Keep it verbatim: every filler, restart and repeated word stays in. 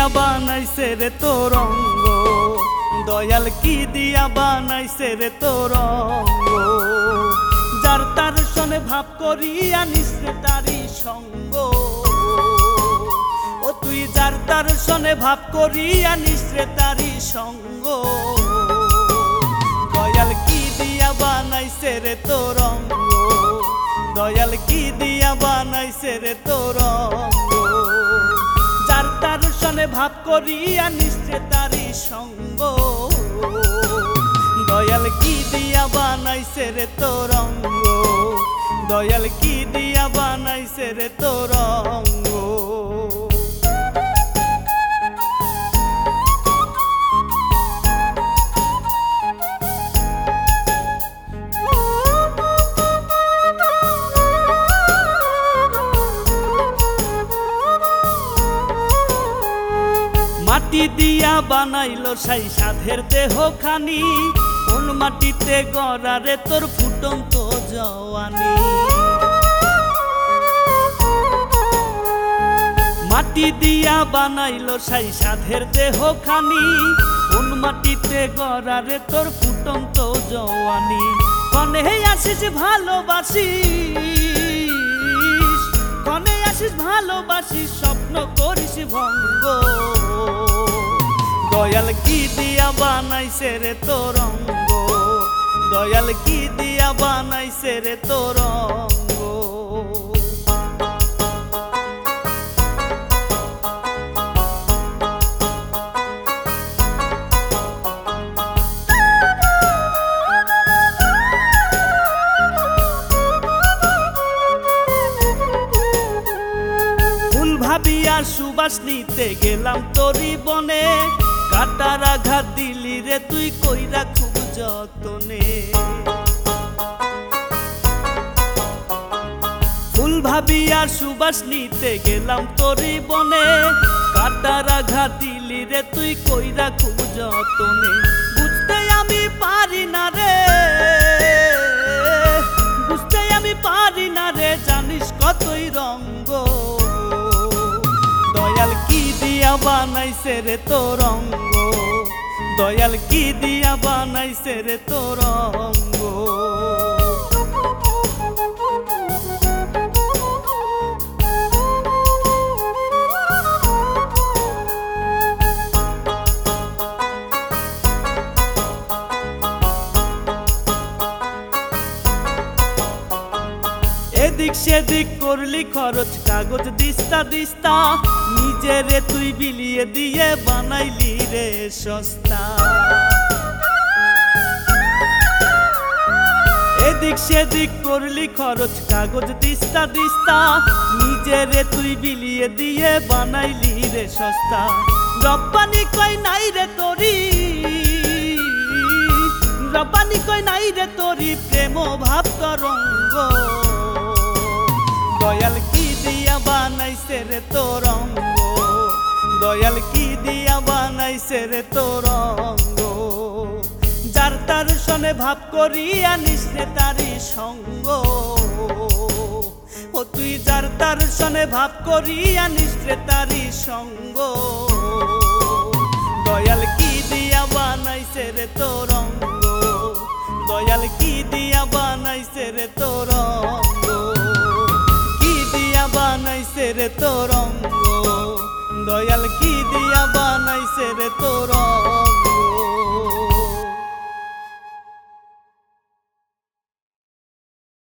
বানাইছে রে তোর অঙ্গ, দয়াল কি দিয়া বানাইছে রে তোর অঙ্গ। যার তার সনে ভাব করিয়া নিশ্রে তারি সঙ্গ, ও তুই যার তার সনে ভাব করিয়া নিশ্রে তারি সঙ্গ। দয়াল কি দিয়া বানাইছে রে তোর অঙ্গ, দয়াল কি দিয়া বানাইছে রে তোর অঙ্গ। যার তার সনে ভাব করিয়া নিশ্চে তারি সঙ্গ, দয়াল কি দিয়া বানাইছে রে তোর অঙ্গ, দয়াল কি দিয়া বানাইছে রে তোর অঙ্গ। মাটি দিয়া বানাইলো সাই সাধের দেহ খানি, কোন মাটিতে গড়ারে তোর ফুটন্ত জওয়ানি। মাটি দিয়া বানাইলো সাই সাধের দেহ খানি, কোন মাটিতে গড়ারে তোর ফুটন্ত জওয়ানি। কনে আসিস ভালোবাসিস, কনে আসিস ভালোবাসিস, স্বপ্ন করিস ভঙ্গ। দয়াল কি দিয়া বানাইছে রে তোর অঙ্গ, দয়াল কি দিয়া বানাইছে রে তোর অঙ্গ। ফুল ভাবিয়া সুবাস নিতে গেলাম তোরি বনে, কাটার আঘাত দিলি রে তুই কইরা খুব যতনে। ফুল ভাবিয়া সুবাস নিতে গেলাম তোরি বনে, কাটার আঘাত দিলি রে তুই কইরা খুব যতনে। বুঝতে আমি পারি না রে, বুঝতে আমি পারি না রে, জানিস কতই রঙ্গ। দয়াল কি দিয়া বানাইছে রে তোর অঙ্গ, দয়াল কি দিয়া বানাইছে রে তোর অঙ্গ। এদিক সেদিক করলি খরচ কাগজ দিস্তা দিস্তা, নিজেরে তুই বিলিয়ে দিয়ে বানাইলি রে সস্তা। এদিক সেদিক করলি খরচ কাগজ দিস্তা দিস্তা, নিজেরে তুই বিলিয়ে দিয়ে বানাইলি রে সস্তা। রব্বানি কই নাই রে তোরি, রব্বানি কই নাই রে তোরি, প্রেম ভাব তরঙ্গ। দয়াল কি দিয়া বানাইছে রে তোর অঙ্গ, দয়াল কি দিয়া বানাইছে রে তোর অঙ্গ। যার তার সনে ভাব করিয়া নিশ্রে তারি সঙ্গ, ও তুই যার তার সনে ভাব করিয়া নিশ্রে তারি সঙ্গ। দয়াল কি দিয়া বানাইছে রে তোর অঙ্গ, দয়াল কি দিয়া বানাইছে রে তোর অঙ্গ। বানাইছে রে তোর অঙ্গ, দয়াল কি দিয়া বানাইছে